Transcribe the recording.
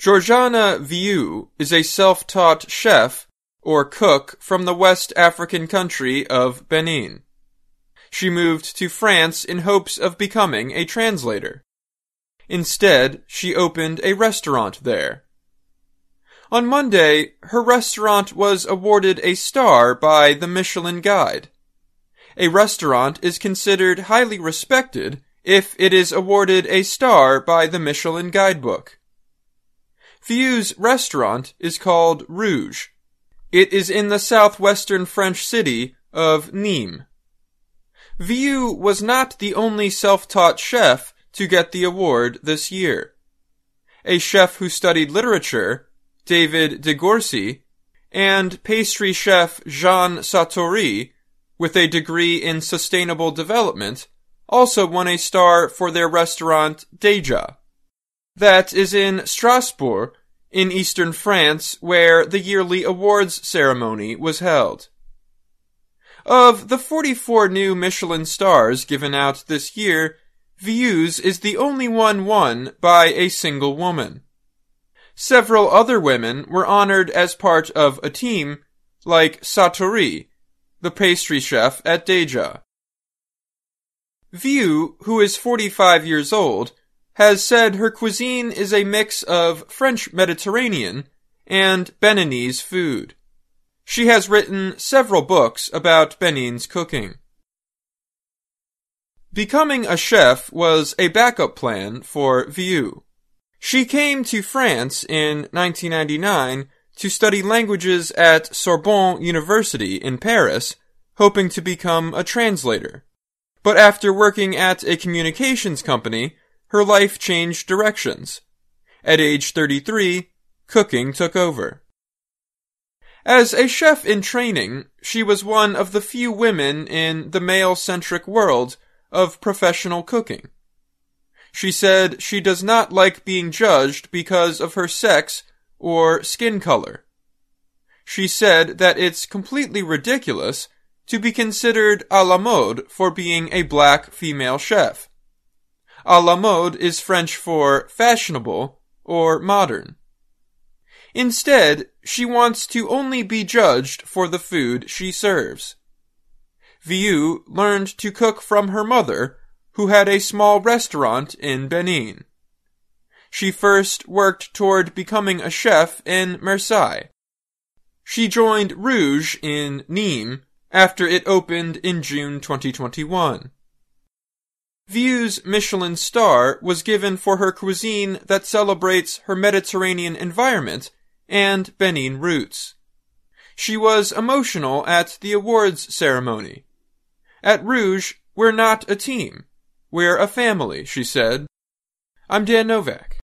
Georgiana Vieux is a self-taught chef or cook from the West African country of Benin. She moved to France in hopes of becoming a translator. Instead, she opened a restaurant there. On Monday, her restaurant was awarded a star by the Michelin Guide. A restaurant is considered highly respected if it is awarded a star by the Michelin Guidebook. Vieux's restaurant is called Rouge. It is in the southwestern French city of Nîmes. Vieux was not the only self-taught chef to get the award this year. A chef who studied literature, David Degorsi, and pastry chef Jean Sartori, with a degree in sustainable development, also won a star for their restaurant Deja. That is in Strasbourg, in eastern France, where the yearly awards ceremony was held. Of the 44 new Michelin stars given out this year, Vieux's is the only one won by a single woman. Several other women were honored as part of a team, like Sartori, the pastry chef at Deja. Vieux, who is 45 years old, has said her cuisine is a mix of French Mediterranean and Beninese food. She has written several books about Benin's cooking. Becoming a chef was a backup plan for Vieux. She came to France in 1999 to study languages at Sorbonne University in Paris, hoping to become a translator. But after working at a communications company, her life changed directions. At age 33, cooking took over. As a chef in training, she was one of the few women in the male-centric world of professional cooking. She said she does not like being judged because of her sex or skin color. She said that it's completely ridiculous to be considered à la mode for being a black female chef. À la mode is French for fashionable or modern. Instead, she wants to only be judged for the food she serves. Vieux learned to cook from her mother, who had a small restaurant in Benin. She first worked toward becoming a chef in Marseille. She joined Rouge in Nîmes after it opened in June 2021. Vieux's Michelin star was given for her cuisine that celebrates her Mediterranean environment and Benin roots. She was emotional at the awards ceremony. At Rouge, we're not a team. We're a family, she said. I'm Dan Novak.